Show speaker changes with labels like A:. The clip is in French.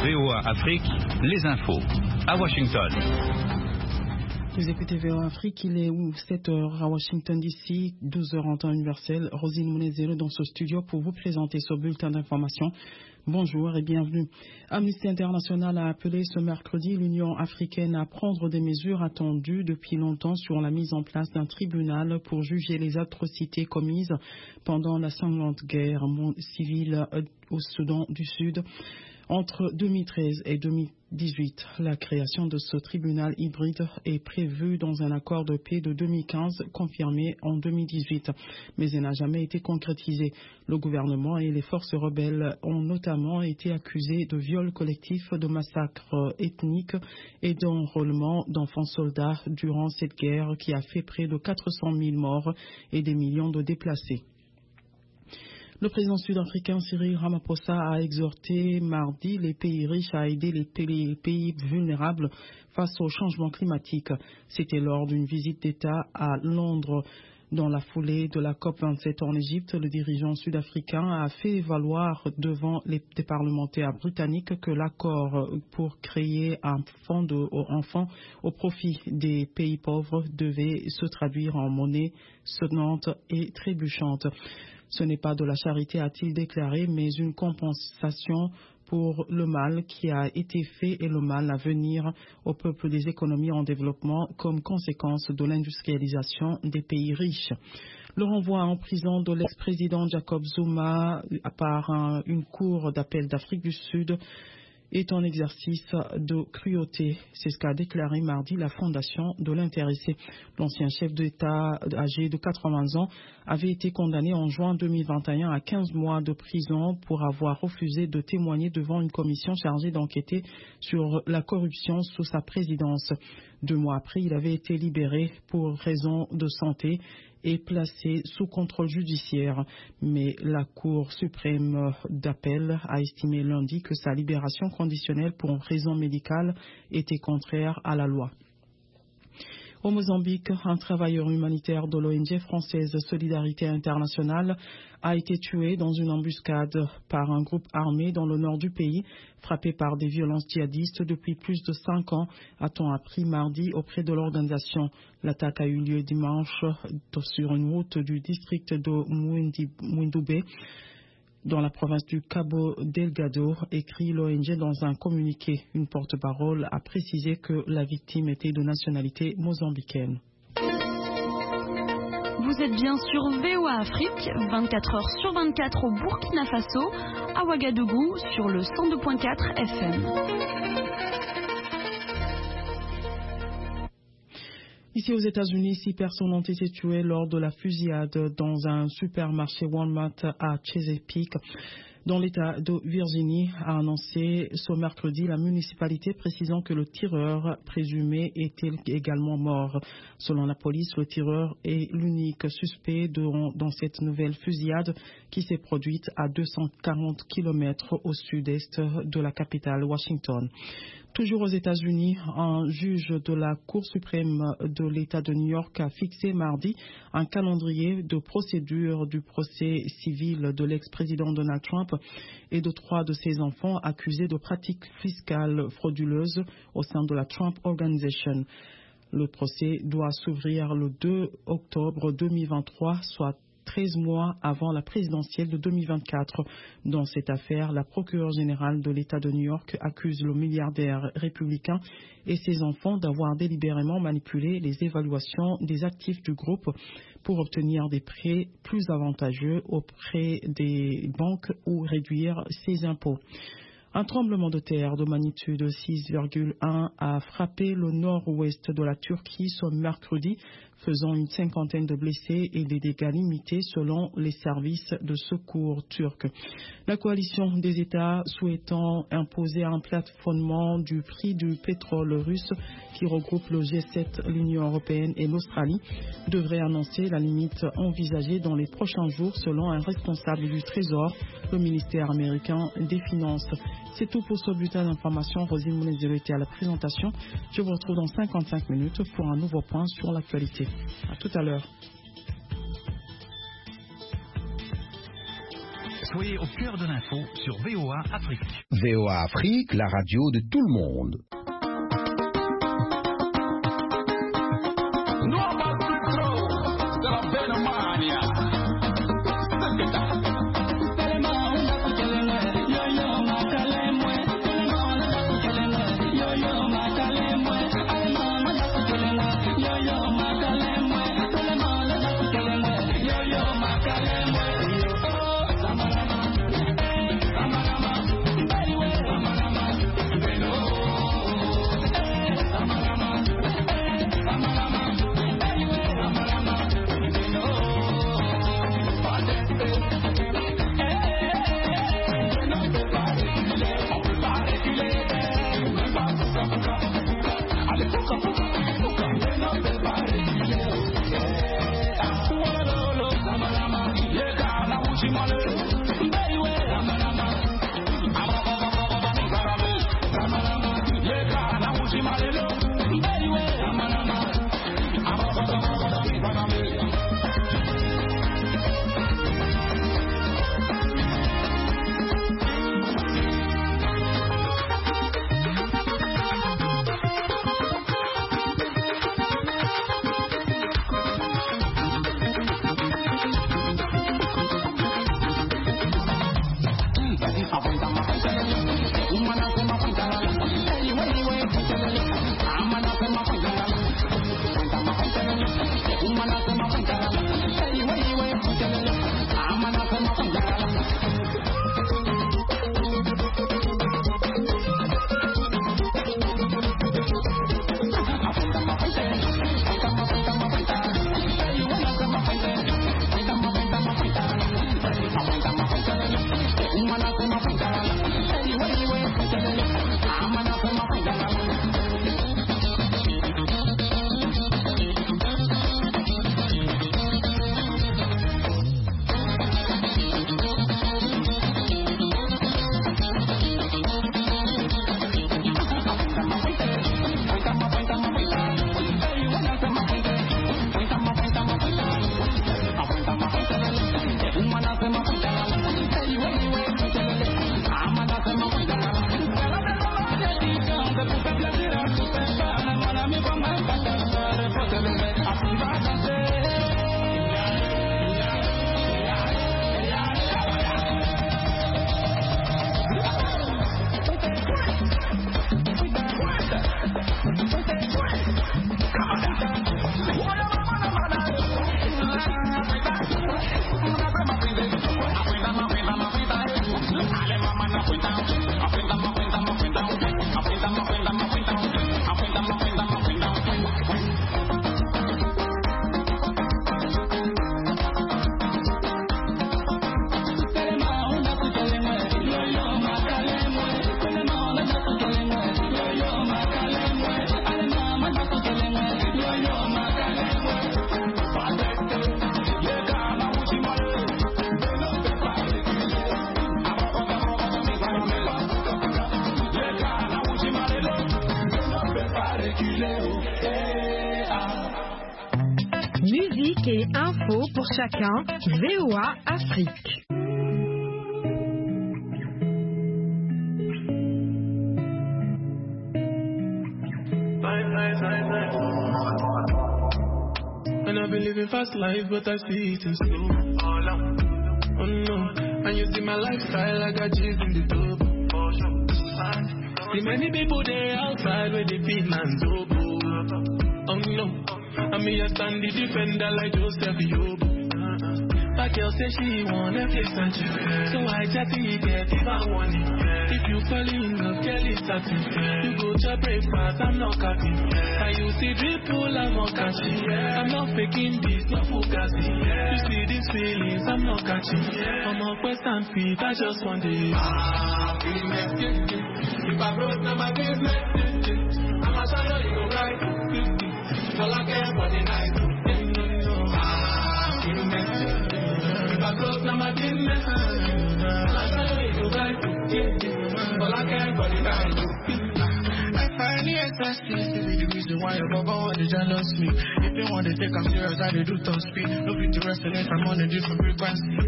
A: VOA Afrique, les infos. À Washington.
B: Vous écoutez VOA Afrique, il est 7h à Washington DC, 12h en temps universel. Rosine Mounezero dans ce studio pour vous présenter ce bulletin d'information. Bonjour et bienvenue. Amnesty International a appelé ce mercredi l'Union africaine à prendre des mesures attendues depuis longtemps sur la mise en place d'un tribunal pour juger les atrocités commises pendant la sanglante guerre civile au Soudan du Sud. Entre 2013 et 2018, la création de ce tribunal hybride est prévue dans un accord de paix de 2015 confirmé en 2018, mais elle n'a jamais été concrétisée. Le gouvernement et les forces rebelles ont notamment été accusés de viols collectifs, de massacres ethniques et d'enrôlement d'enfants soldats durant cette guerre qui a fait près de 400 000 morts et des millions de déplacés. Le président sud-africain Cyril Ramaphosa a exhorté mardi les pays riches à aider les pays vulnérables face au changement climatique. C'était lors d'une visite d'État à Londres. Dans la foulée de la COP27 en Égypte, le dirigeant sud-africain a fait valoir devant des parlementaires britanniques que l'accord pour créer un fonds au profit des pays pauvres devait se traduire en monnaie sonnante et trébuchante. Ce n'est pas de la charité, a-t-il déclaré, mais une compensation pour le mal qui a été fait et le mal à venir au peuple des économies en développement comme conséquence de l'industrialisation des pays riches. Le renvoi en prison de l'ex-président Jacob Zuma par une cour d'appel d'Afrique du Sud est un exercice de cruauté. C'est ce qu'a déclaré mardi la fondation de l'intéressé. L'ancien chef d'État âgé de 80 ans avait été condamné en juin 2021 à 15 mois de prison pour avoir refusé de témoigner devant une commission chargée d'enquêter sur la corruption sous sa présidence. 2 mois après, il avait été libéré pour raison de santé et placé sous contrôle judiciaire. Mais la Cour suprême d'appel a estimé lundi que sa libération conditionnelle pour raison médicale était contraire à la loi. Au Mozambique, un travailleur humanitaire de l'ONG française Solidarité Internationale a été tué dans une embuscade par un groupe armé dans le nord du pays, frappé par des violences djihadistes depuis plus de 5 ans, a-t-on appris mardi auprès de l'organisation. L'attaque a eu lieu dimanche sur une route du district de Mwendoubé, dans la province du Cabo Delgado, écrit l'ONG dans un communiqué. Une porte-parole a précisé que la victime était de nationalité mozambicaine.
C: Vous êtes bien sur VOA Afrique, 24 heures sur 24 au Burkina Faso, à Ouagadougou sur le 102.4 FM.
B: Ici aux États-Unis, 6 personnes ont été tuées lors de la fusillade dans un supermarché Walmart à Chesapeake, dans l'État de Virginie, a annoncé ce mercredi la municipalité, précisant que le tireur présumé était également mort. Selon la police, le tireur est l'unique suspect dans cette nouvelle fusillade qui s'est produite à 240 km au sud-est de la capitale Washington. Toujours aux États-Unis, un juge de la Cour suprême de l'État de New York a fixé mardi un calendrier de procédure du procès civil de l'ex-président Donald Trump et de 3 de ses enfants accusés de pratiques fiscales frauduleuses au sein de la Trump Organization. Le procès doit s'ouvrir le 2 octobre 2023, soit 13 mois avant la présidentielle de 2024. Dans cette affaire, la procureure générale de l'État de New York accuse le milliardaire républicain et ses enfants d'avoir délibérément manipulé les évaluations des actifs du groupe pour obtenir des prêts plus avantageux auprès des banques ou réduire ses impôts. Un tremblement de terre de magnitude 6,1 a frappé le nord-ouest de la Turquie ce mercredi, faisant une 50aine de blessés et des dégâts limités selon les services de secours turcs. La coalition des États souhaitant imposer un plafonnement du prix du pétrole russe qui regroupe le G7, l'Union européenne et l'Australie devrait annoncer la limite envisagée dans les prochains jours selon un responsable du Trésor, le ministère américain des Finances. C'est tout pour ce bulletin d'information. Rosine Mounezero était à la présentation. Je vous retrouve dans 55 minutes pour un nouveau point sur l'actualité. À tout à l'heure.
A: Soyez au cœur de l'info sur VOA Afrique.
D: VOA Afrique, la radio de tout le monde.
E: Musique et info pour chacun, VOA Afrique.
F: And I've been living fast life, but I see it in slow. Oh no, and you see my lifestyle, I got G's in the tub. See many people there outside where they feed man's oboe. Oh no, and me a stand the defender like Joseph Yobo. My girl say she want Netflix and chill, so I chatty get if I want it. If you fall in love, girl it's satin. You go to breakfast, I'm not cutting. And you see dripple, I'm not catching. I'm not faking this, no fugazi. You see these feelings, I'm not catching. I'm on quest and feet, I just want it. If I broke down my business, I'ma show you right. All I care for the night. If I broke down my business, I'ma show you right. All I care for the night. I find the excesses to be the reason why your baba want to jealous me. If they want to take I'm serious, I do top speed. No fit to resonate, I'm on a different frequency.